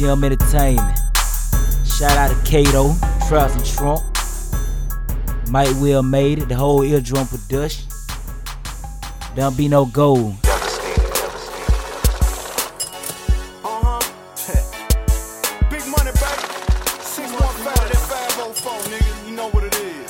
MGM Entertainment. Shout out to Kato, Travis and Trump, Mike Will made it, the whole Eardrum production. Don't be no gold. Big money, baby. 615-504, nigga. You know what it is.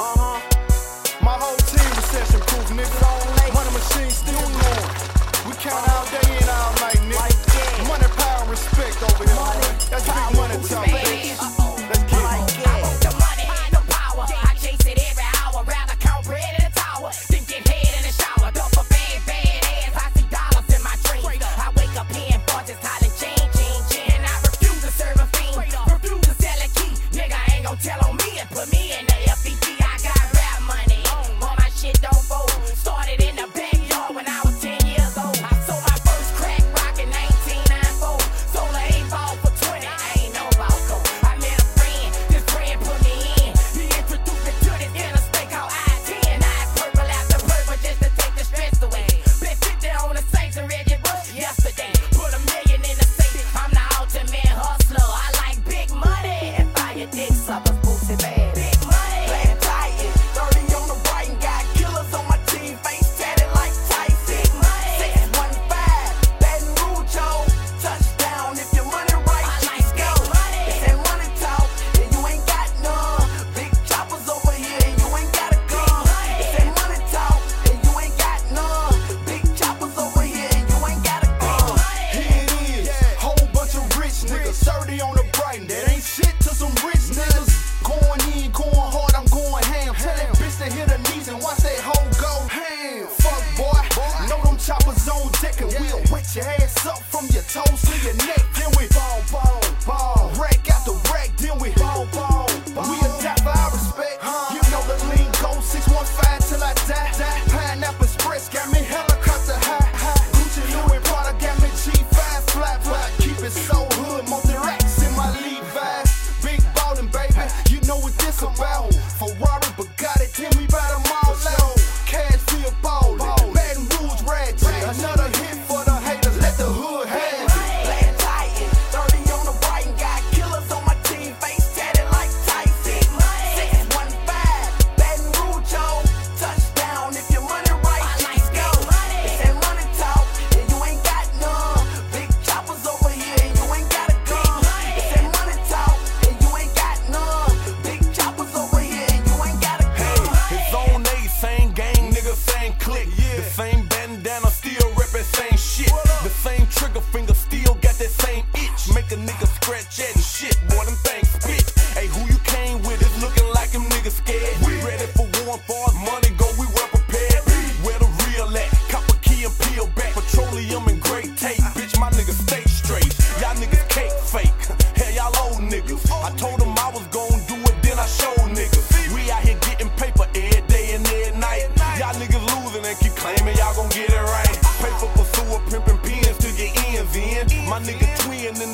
My whole team recession proof, nigga. Money machine still going. We count all day and all night, nigga. Money, power, and respect over here. That's big money talk, bitch. Let's get it. The money, no power. I chase it every hour. Rather count bread in the tower than get head in the shower. Dump a bad ass. I see dollars in my dreams. I wake up hearing fortunes, hollering ching, ching, ching. And I refuse to serve a fiend. Refuse to sell a key. Nigga ain't gon' tell on me and put me in the FET. I got rap money. All my shit don't fold. Started in the backyard when I was 10 years old. I sold my first crack rock in 1994. Sold a 8-ball for 20. I ain't know about gold. I met a friend. This friend put me in. He introduced me to this interstate called I-10. Eyes purple after purple just to take the stress away. Been 50 on the Saints and Reggie Bush yesterday. Put $1 million in the safe. I'm the ultimate hustler. I like big money. And fire dick suckers, pussy bad. Big money. Playing Titan. 30 on the right and got killers on my team. Face tatted like Tyson. Big money. 615. Baton Rouge, yo. Touchdown. If your money right, I like go. It's that money talk. And you ain't got none. Big choppers over here and you ain't got a gun. It's that money talk. And you ain't got none. Big choppers over here and you ain't got a gun. Here it is. Whole bunch of rich niggas. 30 on the bright. That ain't shit to some rich niggas. Going in, going hard, I'm going ham. Tell that bitch to hit her knees and watch that hoe go ham. Fuck boy, know them choppers on deck and we'll wet your ass up from your toes to your neck. Then we ball, rack out the rack. Then we ball. We adapt for our respect. You know the lean go 615 till I die. Pineapple Express got me helicopter high. Gucci Louis Prada got me G5 fly. Keep it so hood, multi-racks in my Levi's. Big ballin', baby, you know what this about. Ferrari, Bugatti, then we buy them all out. Cashville ballin', Baton Rouge ratchet. Another hit for the haters, let the hood have it. Playing Titan. 30 on the right and got killers on my team. Face tatted like Tyson. 615. Baton Rouge, yo. Touchdown. If your money right, let's go. It's that money talk. And you ain't got none. Big choppers over here and you ain't got a gun. It's that money talk. And you ain't got none. Big choppers over here and you ain't got a gun. His own A, same gang, nigga, same click. The same bandana, still reppin' same shit. The same trigger finger, still got that same itch. Make a nigga scratch at and shit, boy, them things spit. Hey, who you came with is looking like them niggas scared. We ready for war and far as money go, we well prepared. Where the real at? Copper key and peel back. Petroleum and gray tape. Bitch, my niggas stay straight. Y'all niggas cake fake. Hell, y'all old niggas. I told them I was gon' do it, then I showed niggas. We out here getting paper every day and every night. Y'all niggas losing and keep claiming y'all gon' get it right. Paper pursuer, pimpin' pins to get ends in. My nigga twin in